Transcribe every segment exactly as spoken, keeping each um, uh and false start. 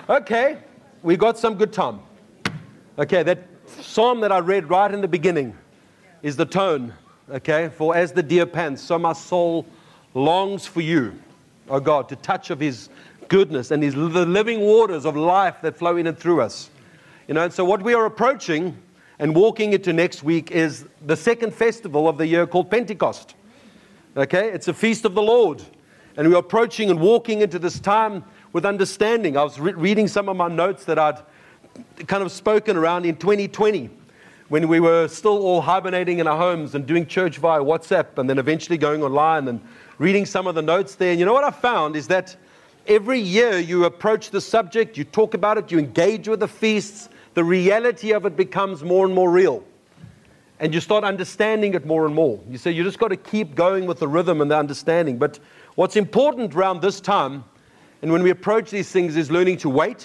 Okay, we got some good time. Okay, that psalm that I read right in the beginning is the tone. Okay, for as the deer pants, so my soul longs for you, oh God, to touch of His goodness and His the living waters of life that flow in and through us. You know, and so what we are approaching and walking into next week is the second festival of the year called Pentecost. Okay, it's a feast of the Lord. And we're approaching and walking into this time with understanding. I was re- reading some of my notes that I'd kind of spoken around in twenty twenty when we were still all hibernating in our homes and doing church via WhatsApp and then eventually going online and reading some of the notes there. And you know what I found is that every year you approach the subject, you talk about it, you engage with the feasts, the reality of it becomes more and more real. And you start understanding it more and more. You say you just got to keep going with the rhythm and the understanding. But what's important around this time, and when we approach these things, is learning to wait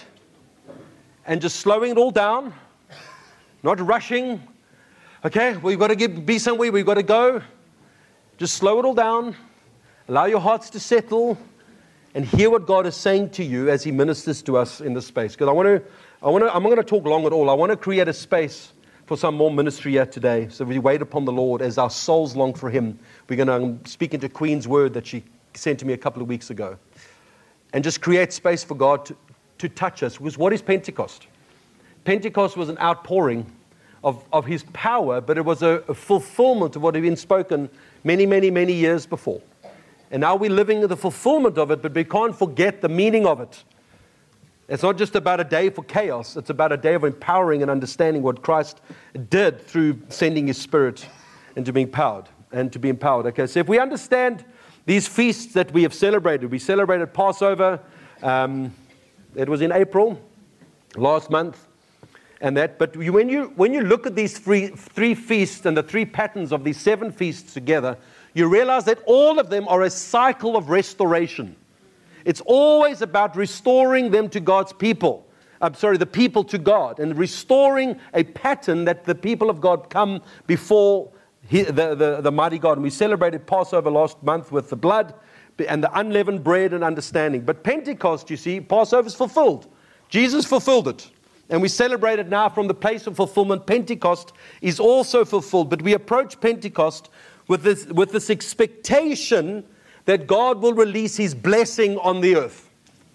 and just slowing it all down, not rushing. Okay, we've got to get, be somewhere, we've got to go. Just slow it all down, allow your hearts to settle, and hear what God is saying to you as He ministers to us in this space. Because I want to, I want to, I'm not going to talk long at all. I want to create a space for some more ministry here today. So we wait upon the Lord as our souls long for Him. We're going to speak into Queen's word that she sent to me a couple of weeks ago. And just create space for God to, to touch us. Because what is Pentecost? Pentecost was an outpouring of, of His power, but it was a, a fulfillment of what had been spoken many, many, many years before. And now we're living in the fulfillment of it, but we can't forget the meaning of it. It's not just about a day for chaos. It's about a day of empowering and understanding what Christ did through sending His Spirit and to be empowered and to be empowered. Okay, so if we understand these feasts that we have celebrated, we celebrated Passover. Um, it was in April last month, and that. But when you when you look at these three three feasts and the three patterns of these seven feasts together, you realize that all of them are a cycle of restoration. It's always about restoring them to God's people. I'm sorry, the people to God, and restoring a pattern that the people of God come before he, the, the, the mighty God. And we celebrated Passover last month with the blood and the unleavened bread and understanding. But Pentecost, you see, Passover is fulfilled. Jesus fulfilled it. And we celebrate it now from the place of fulfillment. Pentecost is also fulfilled. But we approach Pentecost with this, with this expectation that God will release His blessing on the earth.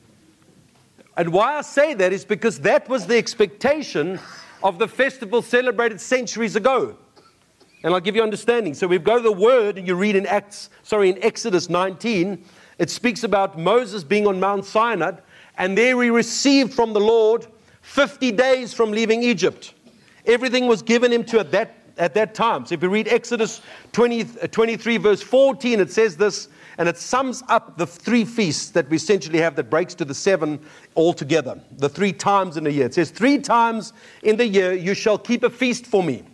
And why I say that is because that was the expectation of the festival celebrated centuries ago. And I'll give you understanding. So we go to the Word, and you read in Acts, sorry, in Exodus nineteen, it speaks about Moses being on Mount Sinai, and there he received from the Lord fifty days from leaving Egypt. Everything was given him to at that at that time. So if you read Exodus twenty, twenty-three, verse fourteen, it says this, and it sums up the three feasts that we essentially have that breaks to the seven altogether. The three times in a year. It says, three times in the year you shall keep a feast for me.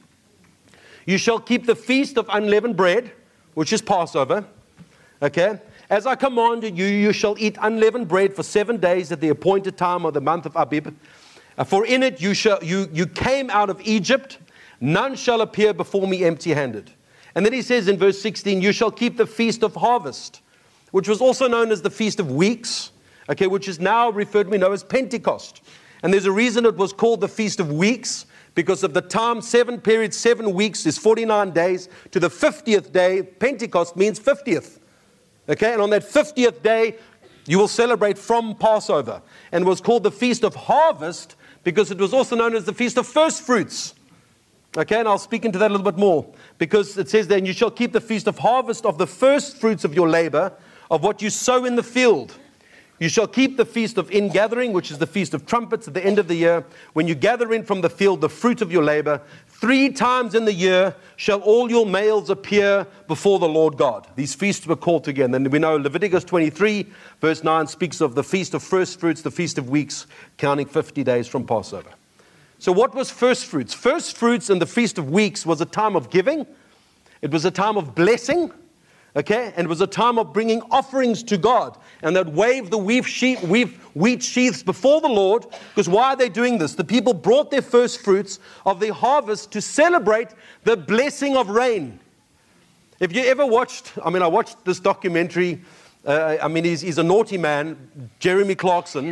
You shall keep the feast of unleavened bread, which is Passover. Okay? As I commanded you, you shall eat unleavened bread for seven days at the appointed time of the month of Abib. For in it you shall you you came out of Egypt. None shall appear before me empty-handed. And then he says in verse sixteen, you shall keep the feast of harvest, which was also known as the feast of weeks, okay, which is now referred to, we know, as Pentecost. And there's a reason it was called the feast of weeks, because of the time, seven periods, seven weeks is forty-nine days. To the fiftieth day, Pentecost means fiftieth. Okay, and on that fiftieth day, you will celebrate from Passover. And it was called the feast of harvest because it was also known as the feast of first fruits. Okay, and I'll speak into that a little bit more, because it says then, you shall keep the feast of harvest of the first fruits of your labor, of what you sow in the field. You shall keep the feast of ingathering, which is the feast of trumpets at the end of the year, when you gather in from the field the fruit of your labor. Three times in the year shall all your males appear before the Lord God. These feasts were called together. And we know Leviticus twenty-three, verse nine, speaks of the feast of first fruits, the feast of weeks, counting fifty days from Passover. So what was first fruits? First fruits and the Feast of Weeks was a time of giving. It was a time of blessing. Okay? And it was a time of bringing offerings to God. And they'd wave the wheat, sheep, wheat sheaths before the Lord. Because why are they doing this? The people brought their first fruits of their harvest to celebrate the blessing of rain. If you ever watched, I mean, I watched this documentary. Uh, I mean, he's, he's a naughty man, Jeremy Clarkson.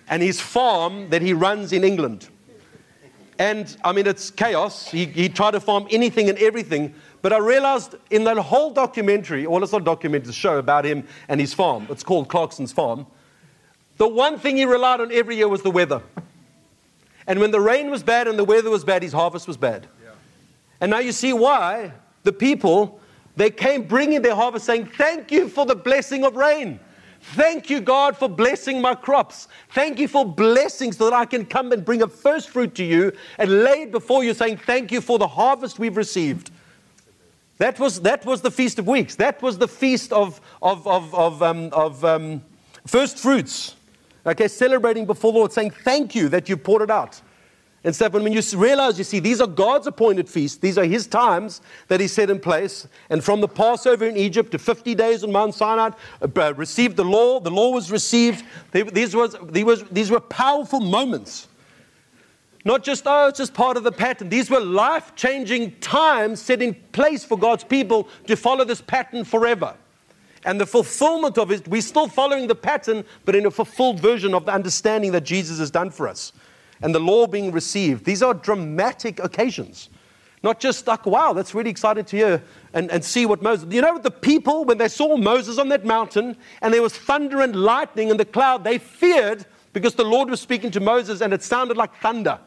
and his farm that he runs in England. And, I mean, it's chaos. He, he tried to farm anything and everything. But I realized in that whole documentary, well, it's not a documentary, it's a show about him and his farm. It's called Clarkson's Farm. The one thing he relied on every year was the weather. And when the rain was bad and the weather was bad, his harvest was bad. Yeah. And now you see why the people, they came bringing their harvest saying, thank you for the blessing of rain. Thank you, God, for blessing my crops. Thank you for blessing so that I can come and bring a first fruit to you and lay it before you, saying thank you for the harvest we've received. That was that was the Feast of Weeks. That was the feast of of of of, um, of um, first fruits. Okay, celebrating before the Lord, saying thank you that you poured it out. And stuff. And when you realize, you see, these are God's appointed feasts. These are His times that He set in place. And from the Passover in Egypt to fifty days on Mount Sinai, uh, received the law. The law was received. They, these, was, these, was, these were powerful moments. Not just, oh, it's just part of the pattern. These were life-changing times set in place for God's people to follow this pattern forever. And the fulfillment of it, we're still following the pattern, but in a fulfilled version of the understanding that Jesus has done for us. And the law being received. These are dramatic occasions. Not just like, wow, that's really exciting to hear and, and see what Moses... You know, the people, when they saw Moses on that mountain and there was thunder and lightning in the cloud, they feared because the Lord was speaking to Moses and it sounded like thunder.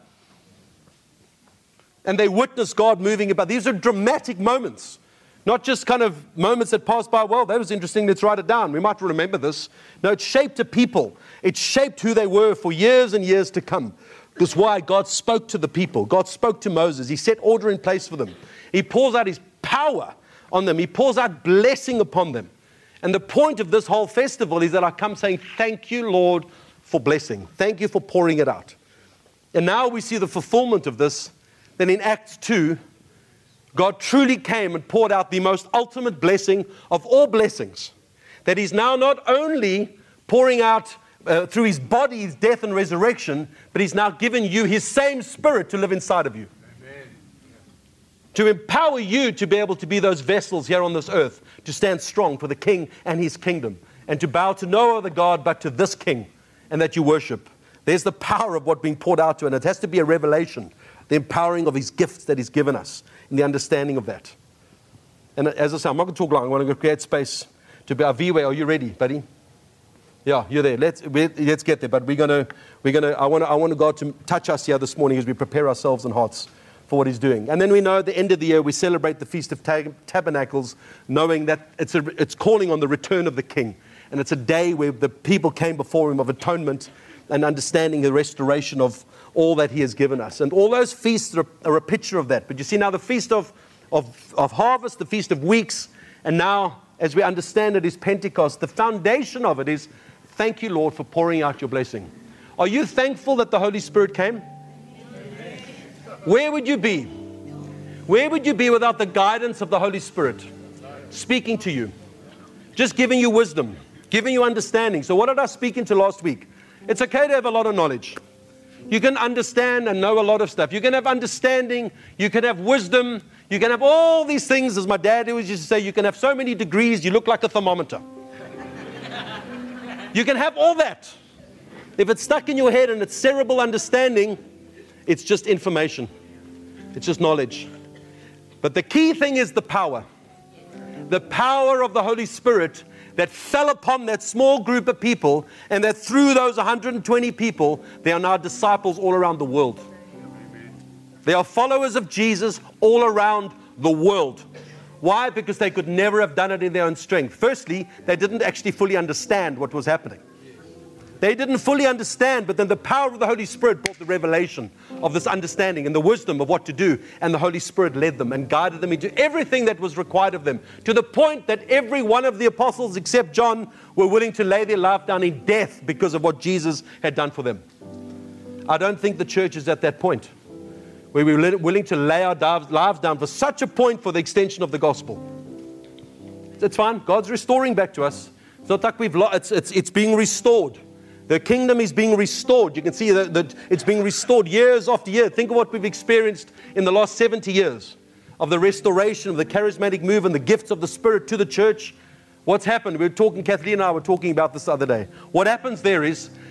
And they witnessed God moving about. These are dramatic moments. Not just kind of moments that pass by, well, that was interesting, let's write it down. We might remember this. No, it shaped a people. It shaped who they were for years and years to come. That's why God spoke to the people. God spoke to Moses. He set order in place for them. He pours out His power on them. He pours out blessing upon them. And the point of this whole festival is that I come saying, thank you, Lord, for blessing. Thank you for pouring it out. And now we see the fulfillment of this. Then in Acts two, God truly came and poured out the most ultimate blessing of all blessings. That He's now not only pouring out uh, through His body, His death and resurrection, but He's now given you His same Spirit to live inside of you. Amen. To empower you to be able to be those vessels here on this earth, to stand strong for the King and His kingdom, and to bow to no other God but to this King, and that you worship. There's the power of what being poured out to, and it has to be a revelation, the empowering of His gifts that He's given us, and the understanding of that. And as I say, I'm not going to talk long. I want to create space to be. Viwe, are you ready, buddy? Yeah, you're there. Let's let's get there. But we're gonna we're gonna. I want I want God to touch us here this morning as we prepare ourselves and hearts for what He's doing. And then we know at the end of the year we celebrate the Feast of Tabernacles, knowing that it's a, it's calling on the return of the King, and it's a day where the people came before Him of atonement and understanding the restoration of all that He has given us. And all those feasts are, are a picture of that. But you see now the Feast of, of, of Harvest, the Feast of Weeks, and now as we understand it is Pentecost, the foundation of it is, thank you, Lord, for pouring out your blessing. Are you thankful that the Holy Spirit came? Amen. Where would you be? Where would you be without the guidance of the Holy Spirit speaking to you? Just giving you wisdom, giving you understanding. So what did I speak into last week? It's okay to have a lot of knowledge. You can understand and know a lot of stuff. You can have understanding. You can have wisdom. You can have all these things. As my dad always used to say, you can have so many degrees, you look like a thermometer. You can have all that. If it's stuck in your head and it's cerebral understanding, it's just information. It's just knowledge. But the key thing is the power. The power of the Holy Spirit that fell upon that small group of people, and that through those one hundred twenty people, they are now disciples all around the world. They are followers of Jesus all around the world. Why? Because they could never have done it in their own strength. Firstly, they didn't actually fully understand what was happening. They didn't fully understand, but then the power of the Holy Spirit brought the revelation of this understanding and the wisdom of what to do. And the Holy Spirit led them and guided them into everything that was required of them, to the point that every one of the apostles except John were willing to lay their life down in death because of what Jesus had done for them. I don't think the church is at that point where we're willing to lay our lives down for such a point for the extension of the gospel. It's fine. God's restoring back to us. It's not like we've lost. It's, it's, it's being restored. The kingdom is being restored. You can see that, that it's being restored years after year. Think of what we've experienced in the last seventy years of the restoration of the charismatic move and the gifts of the Spirit to the church. What's happened? We were talking, Kathleen and I were talking about this the other day. What happens there is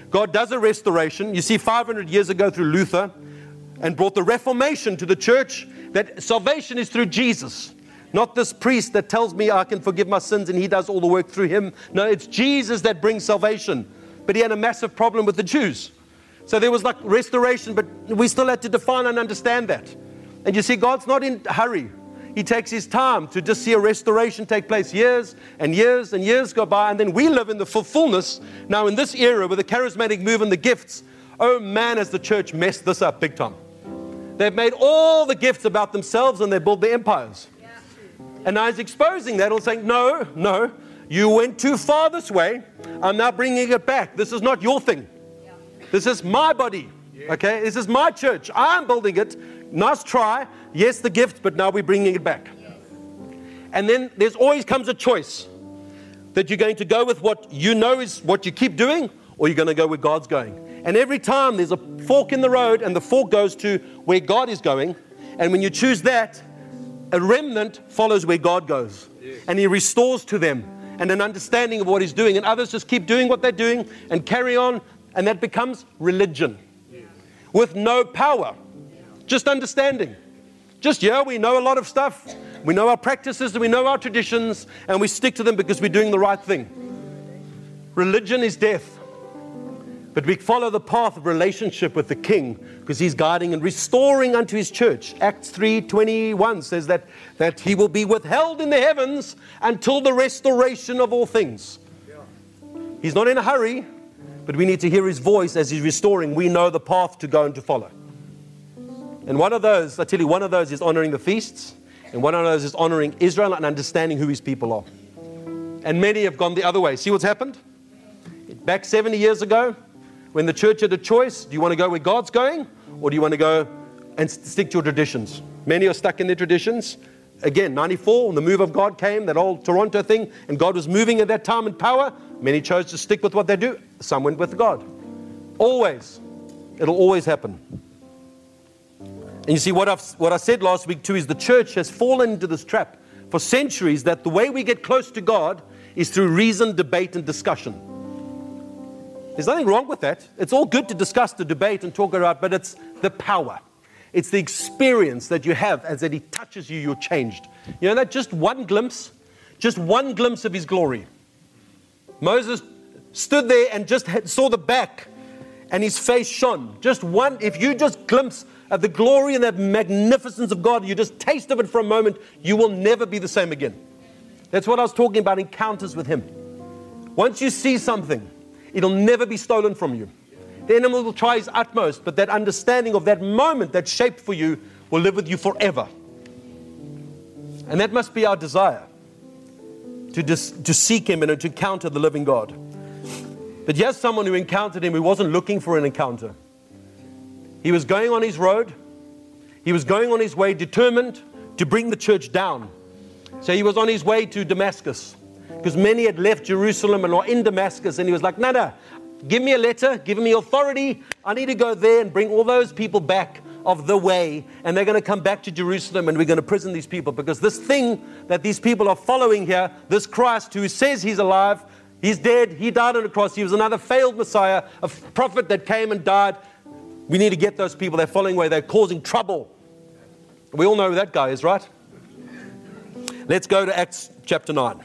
God does a restoration. You see, five hundred years ago through Luther, and brought the Reformation to the church, that salvation is through Jesus. Not this priest that tells me I can forgive my sins and he does all the work through him. No, it's Jesus that brings salvation. But he had a massive problem with the Jews. So there was like restoration, but we still had to define and understand that. And you see, God's not in a hurry. He takes his time to just see a restoration take place. Years and years and years go by, and then we live in the fullness. Now in this era with the charismatic move and the gifts, oh man, has the church messed this up big time. They've made all the gifts about themselves and they build their empires. And now he's exposing that and saying, no, no, you went too far this way. I'm now bringing it back. This is not your thing. This is my body. Okay, this is my church. I'm building it. Nice try. Yes, the gift, but now we're bringing it back. And then there's always comes a choice that you're going to go with what you know is what you keep doing, or you're going to go where God's going. And every time there's a fork in the road, and the fork goes to where God is going. And when you choose that, a remnant follows where God goes. And he restores to them and an understanding of what he's doing. And others just keep doing what they're doing and carry on. And that becomes religion with no power. Just understanding. Just, yeah, we know a lot of stuff. We know our practices and we know our traditions. And we stick to them because we're doing the right thing. Religion is death. But we follow the path of relationship with the King because he's guiding and restoring unto his church. Acts three twenty-one says that, that he will be withheld in the heavens until the restoration of all things. He's not in a hurry, but we need to hear his voice as he's restoring. We know the path to go and to follow. And one of those, I tell you, one of those is honoring the feasts. And one of those is honoring Israel and understanding who his people are. And many have gone the other way. See what's happened? Back seventy years ago, when the church had a choice, do you want to go where God's going, or do you want to go and stick to your traditions? Many are stuck in their traditions. Again, ninety-four, when the move of God came, that old Toronto thing, and God was moving at that time in power, many chose to stick with what they do. Some went with God. Always. It'll always happen. And you see, what, I've, what I said last week too is the church has fallen into this trap for centuries that the way we get close to God is through reason, debate, and discussion. There's nothing wrong with that. It's all good to discuss, to debate and talk about, but it's the power. It's the experience that you have as that he touches you, you're changed. You know that just one glimpse, just one glimpse of his glory. Moses stood there and just had, saw the back and his face shone. Just one, if you just glimpse of the glory and the magnificence of God, you just taste of it for a moment, you will never be the same again. That's what I was talking about, encounters with him. Once you see something, it'll never be stolen from you. The enemy will try his utmost, but that understanding of that moment that shaped for you will live with you forever. And that must be our desire, to, dis, to seek him and to encounter the living God. But here's someone who encountered him who wasn't looking for an encounter. He was going on his road. He was going on his way determined to bring the church down. So he was on his way to Damascus. Because many had left Jerusalem and are in Damascus. And he was like, no, no, give me a letter, give me authority. I need to go there and bring all those people back of the way. And they're going to come back to Jerusalem and we're going to prison these people. Because this thing that these people are following here, this Christ who says he's alive, he's dead, he died on the cross. He was another failed Messiah, a prophet that came and died. We need to get those people. They're following away. They're causing trouble. We all know who that guy is, right? Let's go to Acts chapter nine.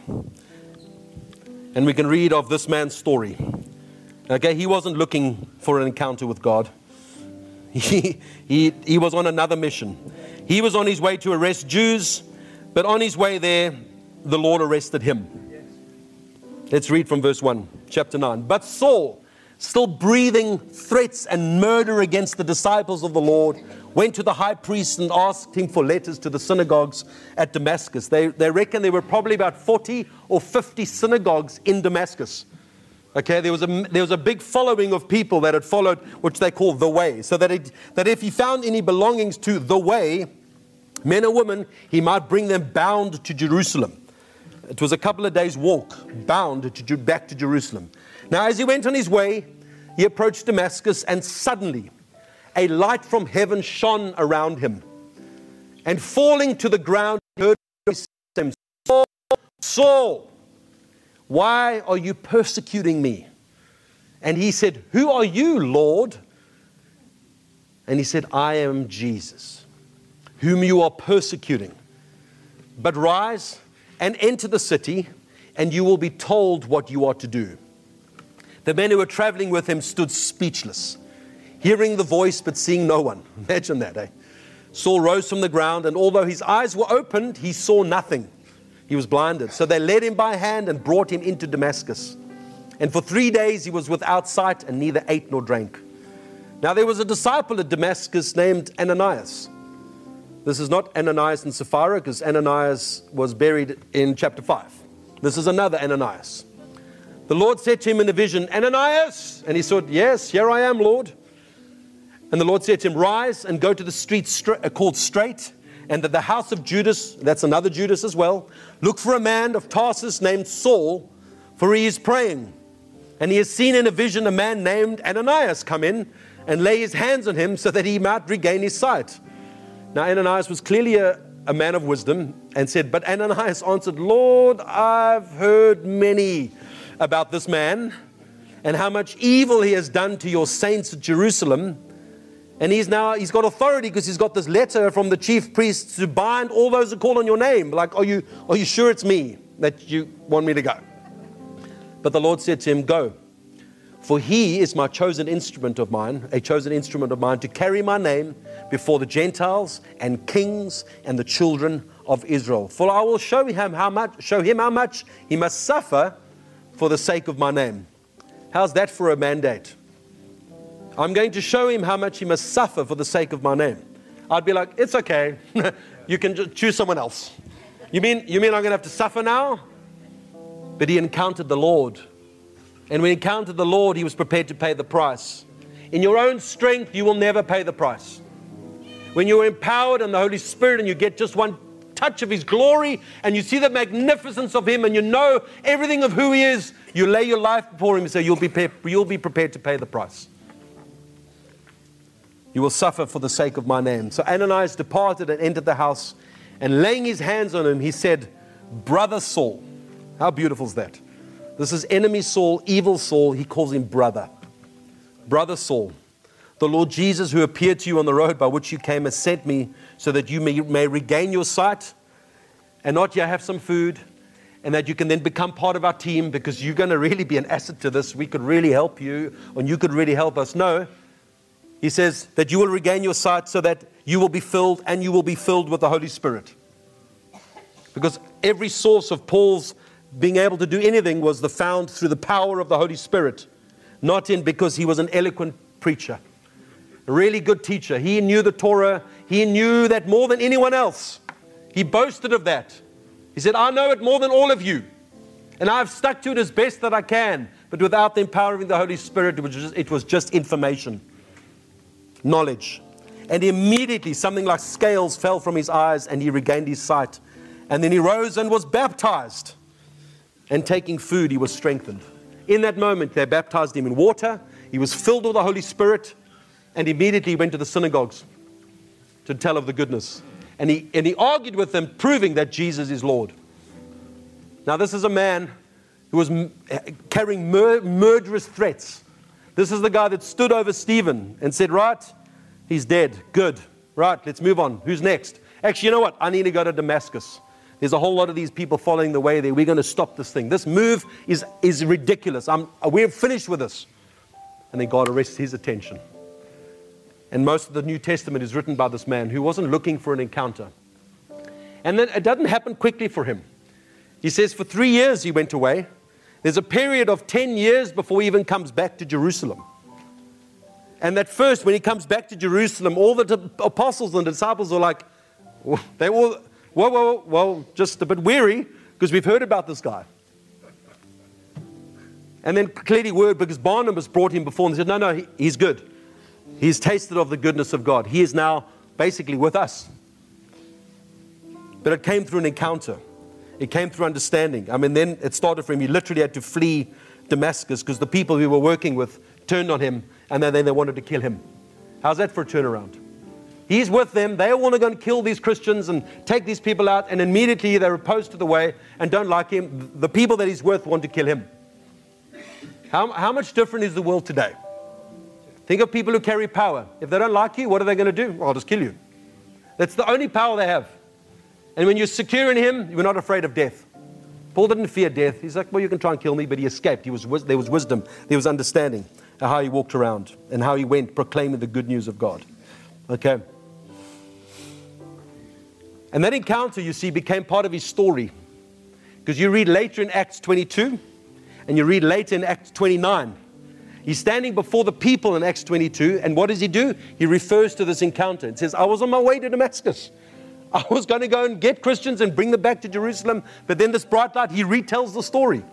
And we can read of this man's story. Okay, he wasn't looking for an encounter with God. He, he, he was on another mission. He was on his way to arrest Jews, but on his way there, the Lord arrested him. Let's read from verse one, chapter nine. But Saul, still breathing threats and murder against the disciples of the Lord, went to the high priest and asked him for letters to the synagogues at Damascus. They, they reckon there were probably about forty or fifty synagogues in Damascus. Okay, there was a, there was a big following of people that had followed, which they call the way. So that, it, that if he found any belongings to the way, men or women, he might bring them bound to Jerusalem. It was a couple of days' walk, bound to, back to Jerusalem. Now, as he went on his way, he approached Damascus, and suddenly a light from heaven shone around him. And falling to the ground, he heard him, Saul, Saul, why are you persecuting me? And he said, "Who are you, Lord?" And he said, "I am Jesus, whom you are persecuting. But rise and enter the city, and you will be told what you are to do." The men who were traveling with him stood speechless, hearing the voice but seeing no one. Imagine that, eh? Saul rose from the ground, and although his eyes were opened, he saw nothing. He was blinded. So they led him by hand and brought him into Damascus. And for three days he was without sight and neither ate nor drank. Now there was a disciple at Damascus named Ananias. This is not Ananias and Sapphira, because Ananias was buried in chapter five. This is another Ananias. The Lord said to him in a vision, "Ananias!" And he said, "Yes, here I am, Lord." And the Lord said to him, "Rise and go to the street stra- called Straight, and at the house of Judas," that's another Judas as well, "look for a man of Tarsus named Saul, for he is praying. And he has seen in a vision a man named Ananias come in and lay his hands on him so that he might regain his sight." Now Ananias was clearly a, a man of wisdom and said, "But Ananias answered, Lord, I've heard many about this man and how much evil he has done to your saints at Jerusalem. And he's now, he's got authority because he's got this letter from the chief priests to bind all those who call on your name. Like, are you, are you sure it's me that you want me to go?" But the Lord said to him, "Go, for he is my chosen instrument of mine, a chosen instrument of mine to carry my name before the Gentiles and kings and the children of Israel. For I will show him how much, show him how much he must suffer for the sake of my name." How's that for a mandate? I'm going to show him how much he must suffer for the sake of my name. I'd be like, it's okay. You can just choose someone else. You mean, you mean I'm going to have to suffer now? But he encountered the Lord. And when he encountered the Lord, he was prepared to pay the price. In your own strength, you will never pay the price. When you're empowered in the Holy Spirit and you get just one touch of His glory and you see the magnificence of Him and you know everything of who He is, you lay your life before Him and say, you'll be, pre- you'll be prepared to pay the price. You will suffer for the sake of my name. So Ananias departed and entered the house, and laying his hands on him, he said, "Brother Saul." How beautiful is that? This is enemy Saul, evil Saul. He calls him brother. Brother Saul, the Lord Jesus, who appeared to you on the road by which you came, has sent me so that you may, may regain your sight and not yet have some food, and that you can then become part of our team, because you're going to really be an asset to this. We could really help you, and you could really help us. No. He says that you will regain your sight so that you will be filled, and you will be filled with the Holy Spirit. Because every source of Paul's being able to do anything was the found through the power of the Holy Spirit, not in because he was an eloquent preacher, a really good teacher. He knew the Torah. He knew that more than anyone else. He boasted of that. He said, "I know it more than all of you, and I've stuck to it as best that I can." But without the empowering of the Holy Spirit, it was just, it was just information. Knowledge. And immediately something like scales fell from his eyes and he regained his sight. And then he rose and was baptized. And taking food, he was strengthened. In that moment, they baptized him in water. He was filled with the Holy Spirit, and immediately went to the synagogues to tell of the goodness. And he, and he argued with them, proving that Jesus is Lord. Now, this is a man who was m- carrying mur- murderous threats. This is the guy that stood over Stephen and said, "Right, he's dead. Good. Right, let's move on. Who's next? Actually, you know what? I need to go to Damascus. There's a whole lot of these people following the way there. We're going to stop this thing. This move is, is ridiculous. I'm, we're finished with this." And then God arrests his attention. And most of the New Testament is written by this man who wasn't looking for an encounter. And then it doesn't happen quickly for him. He says for three years he went away. There's a period of ten years before he even comes back to Jerusalem. And at first, when he comes back to Jerusalem, all the apostles and disciples are like, they all, whoa, whoa, whoa, just a bit weary, because we've heard about this guy. And then clearly word, because Barnabas brought him before and said, no, no, he, he's good. He's tasted of the goodness of God. He is now basically with us. But it came through an encounter. It came through understanding. I mean, then it started for him. He literally had to flee Damascus because the people we were working with turned on him, and then they wanted to kill him. How's that for a turnaround? He's with them. They want to go and kill these Christians and take these people out, and immediately they're opposed to the way and don't like him. The people that he's with want to kill him. How, how much different is the world today? Think of people who carry power. If they don't like you, what are they going to do? Well, I'll just kill you. That's the only power they have. And when you're secure in Him, you're not afraid of death. Paul didn't fear death. He's like, well, you can try and kill me, but he escaped. He was, there was wisdom. There was understanding of how he walked around and how he went proclaiming the good news of God. Okay. And that encounter, you see, became part of his story. Because you read later in Acts twenty-two, and you read later in Acts twenty-nine. He's standing before the people in Acts twenty-two, and what does he do? He refers to this encounter. It says, I was on my way to Damascus. I was going to go and get Christians and bring them back to Jerusalem, but then this bright light, he retells the story.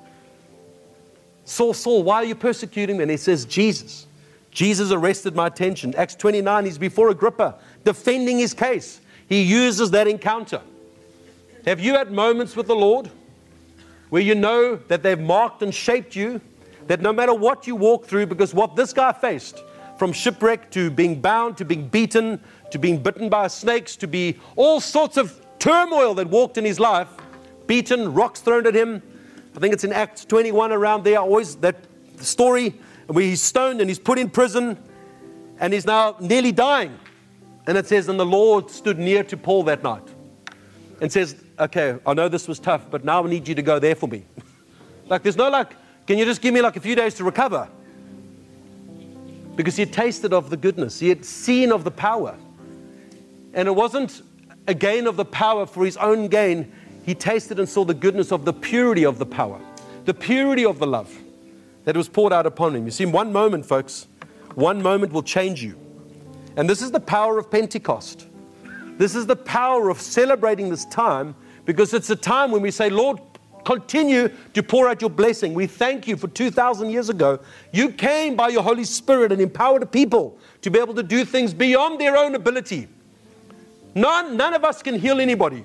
Saul, Saul, why are you persecuting me? And he says, Jesus. Jesus arrested my attention. Acts twenty-nine, he's before Agrippa, defending his case. He uses that encounter. Have you had moments with the Lord where you know that they've marked and shaped you, that no matter what you walk through, because what this guy faced, from shipwreck to being bound, to being beaten, to being bitten by snakes, to be all sorts of turmoil that walked in his life, beaten, rocks thrown at him. I think it's in Acts twenty-one around there, always that story where he's stoned and he's put in prison and he's now nearly dying. And it says, and the Lord stood near to Paul that night and says, okay, I know this was tough, but now I need you to go there for me. Like, there's no like, can you just give me like a few days to recover? Because he had tasted of the goodness. He had seen of the power. And it wasn't a gain of the power for his own gain. He tasted and saw the goodness of the purity of the power, the purity of the love that was poured out upon him. You see, in one moment, folks, one moment will change you. And this is the power of Pentecost. This is the power of celebrating this time, because it's a time when we say, Lord, continue to pour out your blessing. We thank you for two thousand years ago. You came by your Holy Spirit and empowered the people to be able to do things beyond their own ability. None, none of us can heal anybody.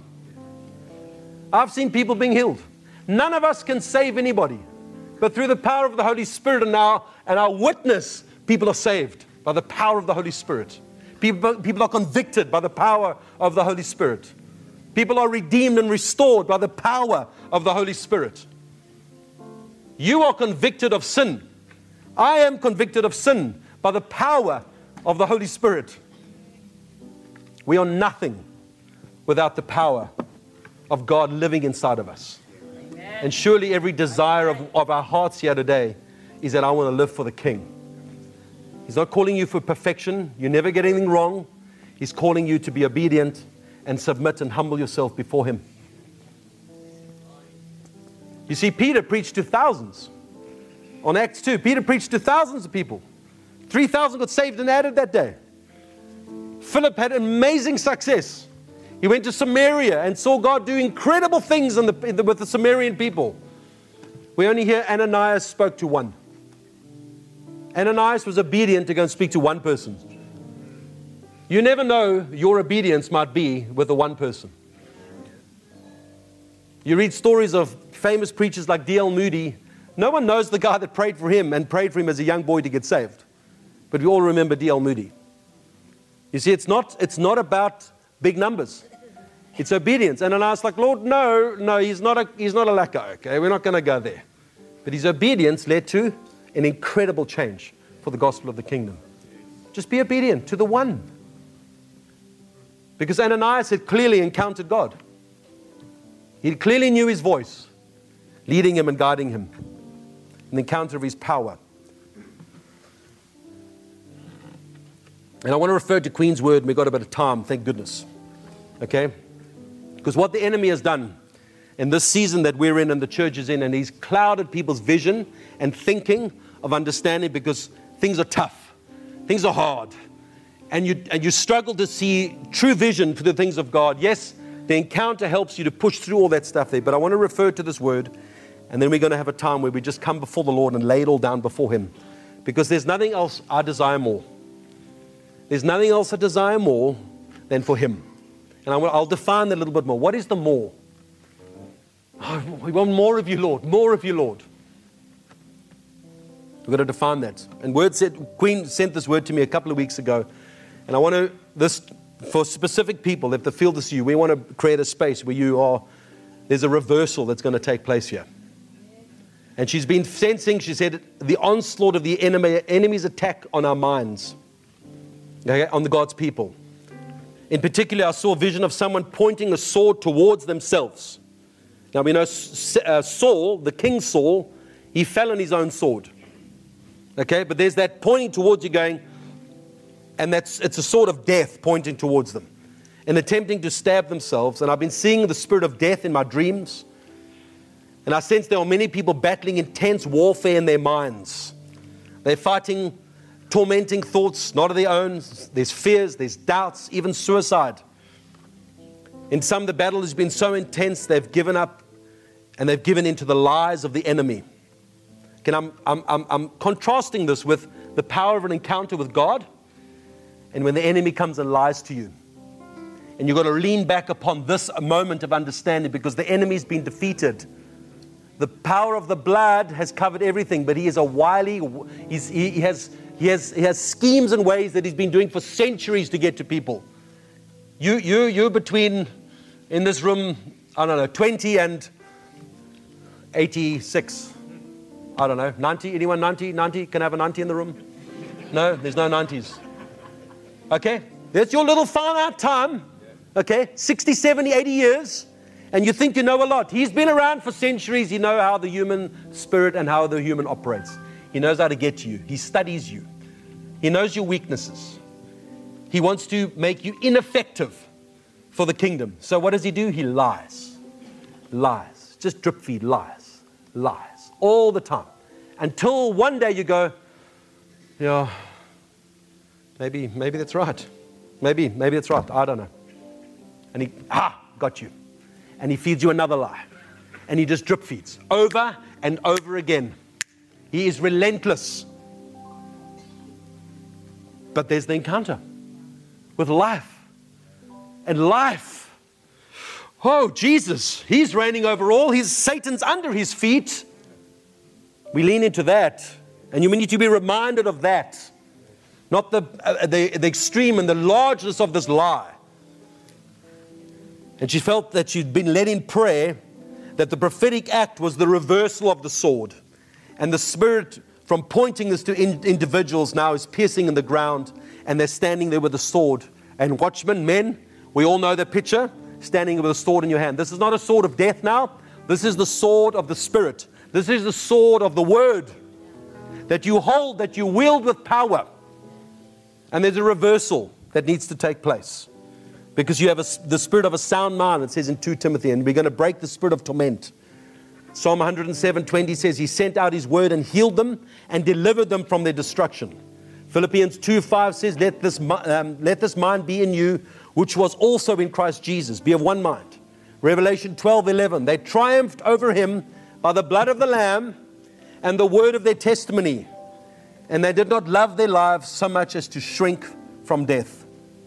I've seen people being healed. None of us can save anybody. But through the power of the Holy Spirit and our, and our witness, people are saved by the power of the Holy Spirit. People, people are convicted by the power of the Holy Spirit. People are redeemed and restored by the power of the Holy Spirit. You are convicted of sin. I am convicted of sin by the power of the Holy Spirit. We are nothing without the power of God living inside of us. Amen. And surely every desire of, of our hearts here today is that I want to live for the King. He's not calling you for perfection. You never get anything wrong. He's calling you to be obedient and submit and humble yourself before Him. You see, Peter preached to thousands. On Acts two, Peter preached to thousands of people. three thousand got saved and added that day. Philip had amazing success. He went to Samaria and saw God do incredible things in the, in the, with the Samaritan people. We only hear Ananias spoke to one. Ananias was obedient to go and speak to one person. You never know your obedience might be with the one person. You read stories of famous preachers like D L Moody. No one knows the guy that prayed for him and prayed for him as a young boy to get saved. But we all remember D L Moody. You see, it's not, it's not about big numbers. It's obedience. And I was like, Lord, no, no, he's not a, he's not a lacquer, okay? We're not going to go there. But his obedience led to an incredible change for the gospel of the kingdom. Just be obedient to the one. Because Ananias had clearly encountered God. He clearly knew His voice, leading him and guiding him. An encounter of His power. And I want to refer to Queen's Word, and we've got a bit of time, thank goodness. Okay? Because what the enemy has done in this season that we're in and the church is in, and he's clouded people's vision and thinking of understanding, because things are tough. Things are hard. And you, and you struggle to see true vision for the things of God. Yes, the encounter helps you to push through all that stuff there. But I want to refer to this word. And then we're going to have a time where we just come before the Lord and lay it all down before Him. Because there's nothing else I desire more. There's nothing else I desire more than for Him. And I will, I'll define that a little bit more. What is the more? Oh, we want more of you, Lord. More of you, Lord. We've got to define that. And word said, Queen sent this word to me a couple of weeks ago. And I want to, this for specific people, if they feel this to you, we want to create a space where you are, there's a reversal that's going to take place here. And she's been sensing, she said, the onslaught of the enemy, enemy's attack on our minds, okay, on the God's people. In particular, I saw a vision of someone pointing a sword towards themselves. Now, we know uh, Saul, the King Saul, he fell on his own sword. Okay, but there's that pointing towards you going, and that's it's a sword of death pointing towards them and attempting to stab themselves. And I've been seeing the spirit of death in my dreams. And I sense there are many people battling intense warfare in their minds. They're fighting tormenting thoughts, not of their own. There's fears, there's doubts, even suicide. In some, the battle has been so intense, they've given up and they've given into the lies of the enemy. Okay, I'm, I'm, I'm, I'm contrasting this with the power of an encounter with God and when the enemy comes and lies to you. And you've got to lean back upon this moment of understanding because the enemy's been defeated. The power of the blood has covered everything, but he is a wily, he's, he, he, has, he, has, he has schemes and ways that he's been doing for centuries to get to people. You, you, you're between, in this room, I don't know, twenty and eighty-six. I don't know, ninety, anyone ninety, ninety? Can I have a ninety in the room? No, there's no nineties. Okay, that's your little finite time. Okay, sixty, seventy, eighty years. And you think you know a lot. He's been around for centuries. He knows how the human spirit and how the human operates. He knows how to get to you. He studies you. He knows your weaknesses. He wants to make you ineffective for the kingdom. So what does he do? He lies. Lies. Just drip feed lies. Lies. All the time. Until one day you go, yeah, maybe, maybe that's right. Maybe, maybe that's right. I don't know. And he, ah, got you. And he feeds you another lie. And he just drip feeds over and over again. He is relentless. But there's the encounter with life. And life. Oh, Jesus. He's reigning over all. He's, Satan's under his feet. We lean into that. And you need to be reminded of that. Not the, uh, the, the extreme and the largeness of this lie. And she felt that she'd been led in prayer, that the prophetic act was the reversal of the sword. And the spirit from pointing this to in, individuals now is piercing in the ground, and they're standing there with a sword. And watchmen, men, we all know that picture, standing with a sword in your hand. This is not a sword of death now. This is the sword of the Spirit. This is the sword of the Word that you hold, that you wield with power. And there's a reversal that needs to take place. Because you have a, the spirit of a sound mind, it says in Second Timothy, and we're going to break the spirit of torment. Psalm one oh seven twenty says, He sent out His word and healed them and delivered them from their destruction. Philippians two five says, let this, um, let this mind be in you, which was also in Christ Jesus. Be of one mind. Revelation twelve eleven, they triumphed over Him by the blood of the Lamb and the word of their testimony. And they did not love their lives so much as to shrink from death.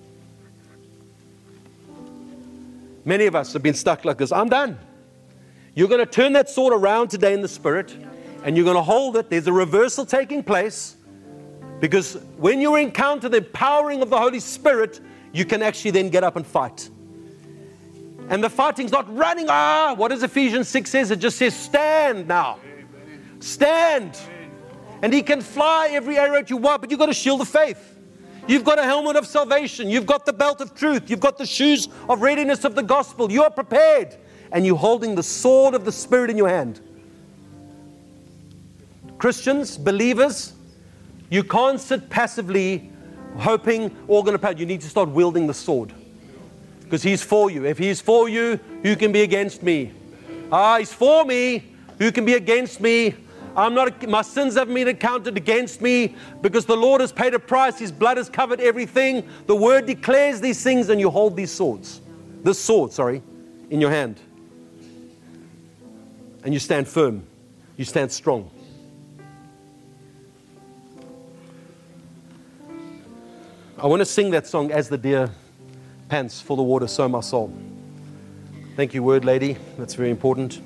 Many of us have been stuck like this. I'm done. You're going to turn that sword around today in the Spirit, and you're going to hold it. There's a reversal taking place, because when you encounter the empowering of the Holy Spirit, you can actually then get up and fight. And the fighting's not running. Ah, what does Ephesians six says? It just says stand now. Stand. And He can fly every arrow you want, but you've got a shield of faith. You've got a helmet of salvation. You've got the belt of truth. You've got the shoes of readiness of the gospel. You are prepared. And you're holding the sword of the Spirit in your hand. Christians, believers, you can't sit passively hoping all going to pass. You need to start wielding the sword. Because He's for you. If He's for you, who can be against me? Ah, He's for me. Who can be against me? I'm not, my sins haven't been accounted against me, because the Lord has paid a price. His blood has covered everything. The Word declares these things, and you hold these swords, this sword, sorry, in your hand. And you stand firm. You stand strong. I want to sing that song, As the Deer Pants for the Water, So My Soul. Thank you, Word Lady. That's very important.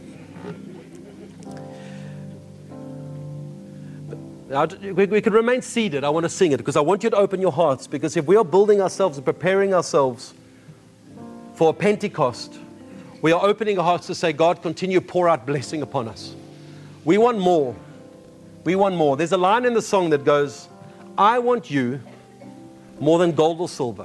We could remain seated. I want to sing it because I want you to open your hearts, because if we are building ourselves and preparing ourselves for a Pentecost, we are opening our hearts to say, God, continue to pour out blessing upon us. We want more. We want more. There's a line in the song that goes, I want you more than gold or silver.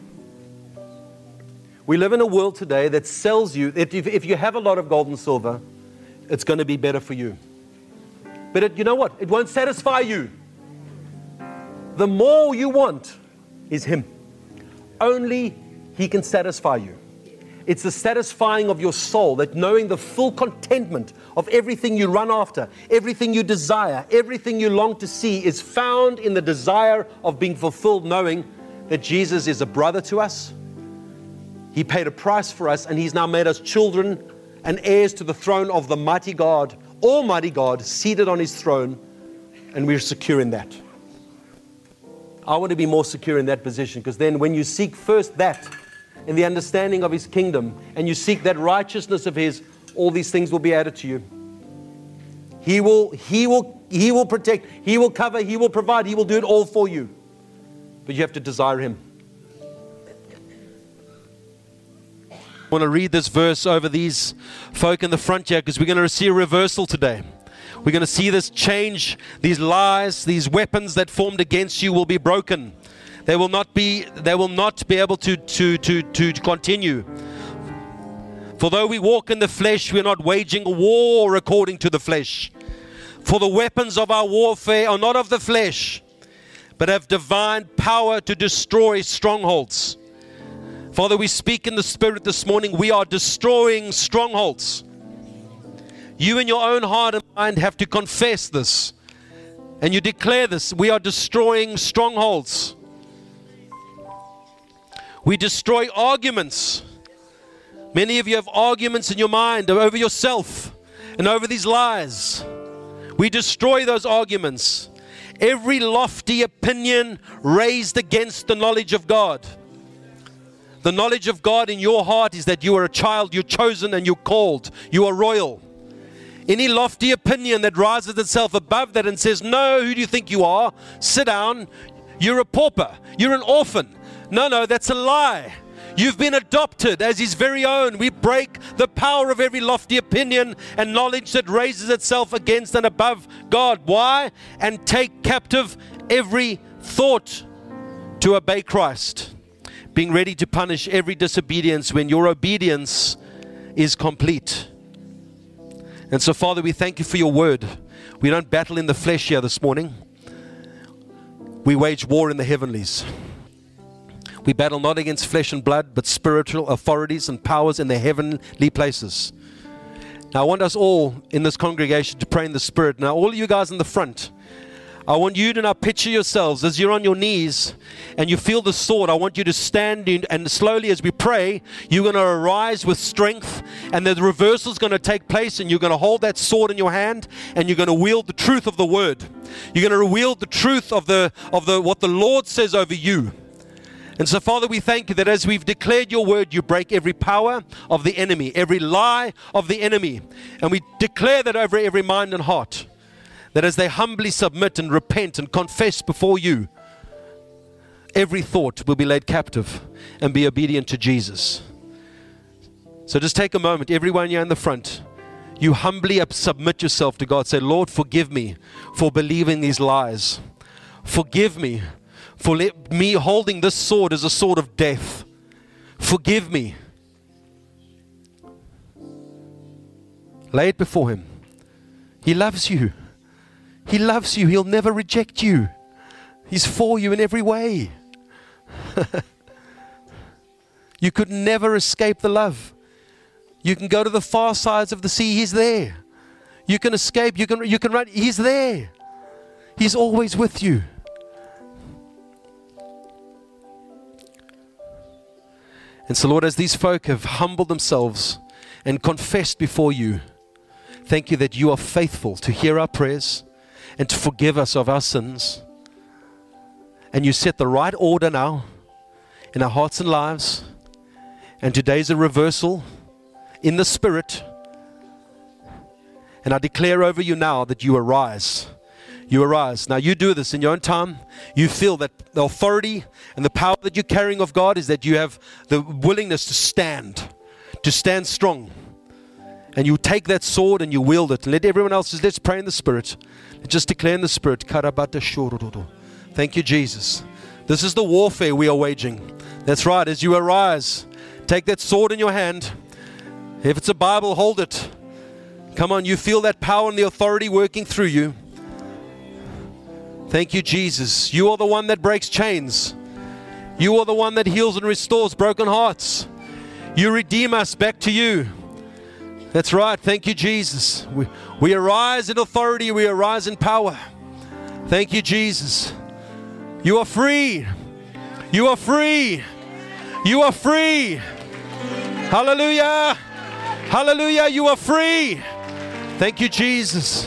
We live in a world today that sells you, if, if you have a lot of gold and silver, it's going to be better for you. But it, you know what? It won't satisfy you. The more you want is Him. Only He can satisfy you. It's the satisfying of your soul, that knowing the full contentment of everything you run after, everything you desire, everything you long to see is found in the desire of being fulfilled, knowing that Jesus is a brother to us. He paid a price for us, and He's now made us children and heirs to the throne of the mighty God, Almighty God, seated on His throne, and we're secure in that. I want to be more secure in that position, because then when you seek first that, in the understanding of His kingdom, and you seek that righteousness of His, all these things will be added to you. He will, He will, He will protect, He will cover, He will provide, He will do it all for you. But you have to desire Him. I want to read this verse over these folk in the front here, because we're going to see a reversal today. We're going to see this change. These lies, these weapons that formed against you will be broken. They will not be, they will not be able to, to, to, to continue. For though we walk in the flesh, we're not waging a war according to the flesh. For the weapons of our warfare are not of the flesh, but have divine power to destroy strongholds. Father, we speak in the Spirit this morning. We are destroying strongholds. You in your own heart and mind have to confess this. And you declare this. We are destroying strongholds. We destroy arguments. Many of you have arguments in your mind over yourself and over these lies. We destroy those arguments. Every lofty opinion raised against the knowledge of God. The knowledge of God in your heart is that you are a child, you're chosen and you're called. You are royal. Any lofty opinion that rises itself above that and says, no, who do you think you are? Sit down. You're a pauper. You're an orphan. No, no, that's a lie. You've been adopted as His very own. We break the power of every lofty opinion and knowledge that raises itself against and above God. Why? And take captive every thought to obey Christ. Being ready to punish every disobedience when your obedience is complete. And so, Father, we thank You for Your word. We don't battle in the flesh here this morning. We wage war in the heavenlies. We battle not against flesh and blood, but spiritual authorities and powers in the heavenly places. Now, I want us all in this congregation to pray in the Spirit. Now, all of you guys in the front, I want you to now picture yourselves as you're on your knees and you feel the sword. I want you to stand in, and slowly as we pray, you're going to arise with strength, and the reversal is going to take place, and you're going to hold that sword in your hand, and you're going to wield the truth of the word. You're going to wield the truth of the of the what the Lord says over you. And so, Father, we thank You that as we've declared Your word, You break every power of the enemy, every lie of the enemy. And we declare that over every mind and heart, that as they humbly submit and repent and confess before You, every thought will be laid captive and be obedient to Jesus. So just take a moment, everyone here in the front, you humbly submit yourself to God. Say, Lord, forgive me for believing these lies. Forgive me for let me holding this sword as a sword of death. Forgive me. Lay it before Him. He loves you. He loves you. He'll never reject you. He's for you in every way. You could never escape the love. You can go to the far sides of the sea. He's there. You can escape. You can, you can run. He's there. He's always with you. And so, Lord, as these folk have humbled themselves and confessed before You, thank You that You are faithful to hear our prayers and to forgive us of our sins. And You set the right order now in our hearts and lives. And today's a reversal in the Spirit. And I declare over you now that you arise. You arise. Now you do this in your own time. You feel that the authority and the power that you're carrying of God is that you have the willingness to stand, to stand strong. And you take that sword and you wield it. Let everyone else, just, let's pray in the Spirit. Just declare in the Spirit. Thank you, Jesus. This is the warfare we are waging. That's right. As you arise, take that sword in your hand. If it's a Bible, hold it. Come on, you feel that power and the authority working through you. Thank you, Jesus. You are the one that breaks chains. You are the one that heals and restores broken hearts. You redeem us back to you. That's right. Thank you, Jesus. We, we arise in authority. We arise in power. Thank you, Jesus. You are free. You are free. You are free. Hallelujah. Hallelujah. You are free. Thank you, Jesus.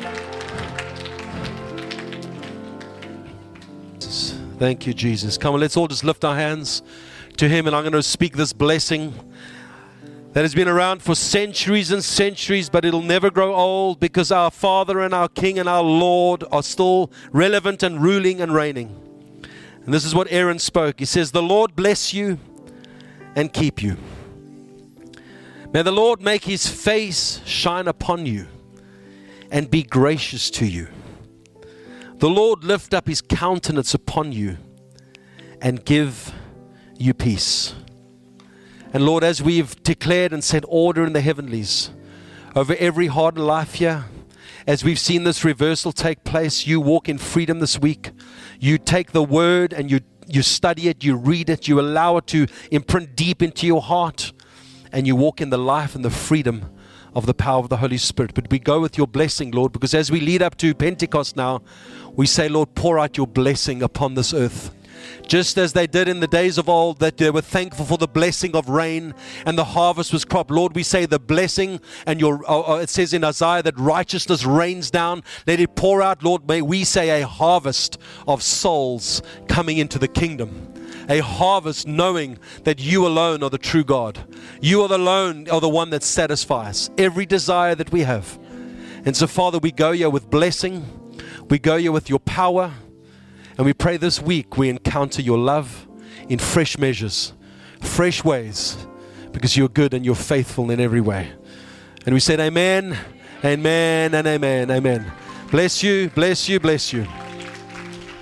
Thank you, Jesus. Come on, let's all just lift our hands to Him, and I'm going to speak this blessing that has been around for centuries and centuries, but it'll never grow old, because our Father and our King and our Lord are still relevant and ruling and reigning. And this is what Aaron spoke. He says, the Lord bless you and keep you. May the Lord make His face shine upon you and be gracious to you. The Lord lift up His countenance upon you and give you peace. And Lord, as we've declared and set order in the heavenlies over every heart and life here, as we've seen this reversal take place, you walk in freedom this week. You take the word and you, you study it, you read it, you allow it to imprint deep into your heart, and you walk in the life and the freedom of the power of the Holy Spirit. But we go with your blessing, Lord, because as we lead up to Pentecost now, we say, Lord, pour out your blessing upon this earth. Just as they did in the days of old, that they were thankful for the blessing of rain and the harvest was cropped. Lord, we say the blessing, and your uh, it says in Isaiah that righteousness rains down. Let it pour out, Lord. May we say a harvest of souls coming into the kingdom. A harvest knowing that you alone are the true God. You are the alone are the one that satisfies every desire that we have. And so, Father, we go here with blessing. We go here with your power. And we pray this week we encounter your love in fresh measures, fresh ways, because you're good and you're faithful in every way. And we said amen, amen, and amen, amen. Bless you, bless you, bless you.